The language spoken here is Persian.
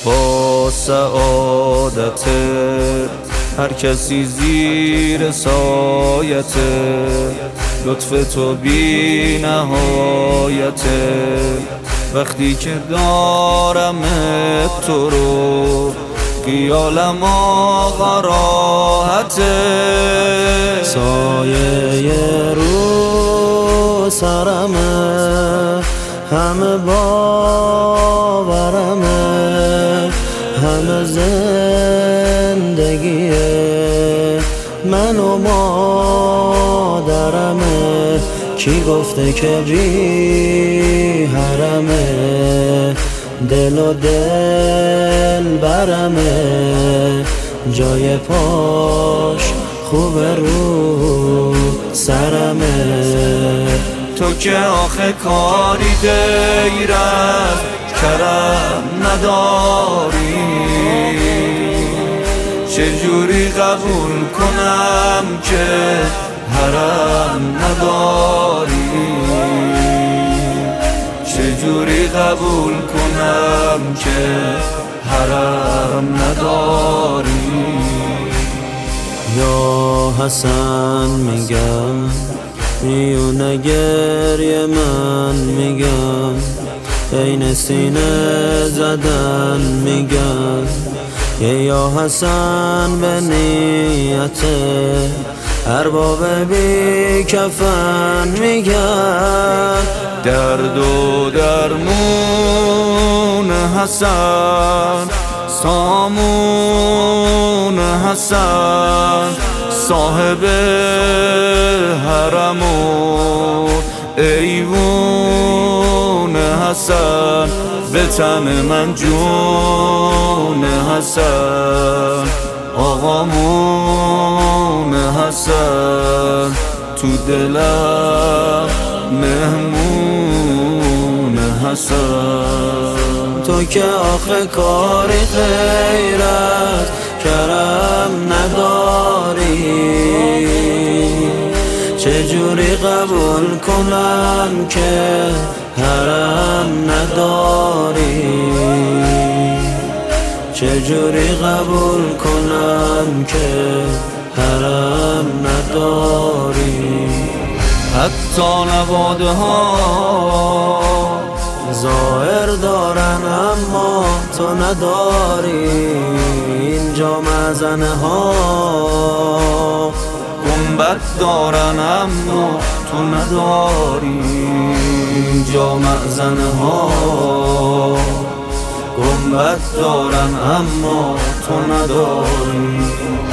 با سعادت هر کسی زیر سایت لطف تو بی نهایت. وقتی که دارم تو رو خیالم آقا راحته. سایه رو سرمه، همه باورمه، همه زندگیه من و مادرمه. کی گفته که بی حرمه، دل و دل برمه، جای پاش خوب رو سرمه. تو که آخه کاری غیر از کرم نداری، چجوری قبول کنم که حرم نداری؟ چجوری قبول کنم که حرم نداری؟ یا حسن میگم میونه گریه من میگم، بین سینه زدن میگم. یا حسن به نیته ارباب بی کفن میگم. درد و درمون حسن، سامون حسن، صاحب حرم و ایوون حسن، به تن من جون حسن، آقامون حسن، تو دلم مهمون حسن. تو که آخه کاری غیرت کرم نداری، چجوری قبول کنم که حرم نداری؟ چجوری قبول کنم که حرم نداری؟ حتی نواده ها ظاهر دارن اما تو نداری. اینجا مزنه ها گنبد دارن اما تو نداری. اینجا مزنه ها گنبد دارن اما تو نداری.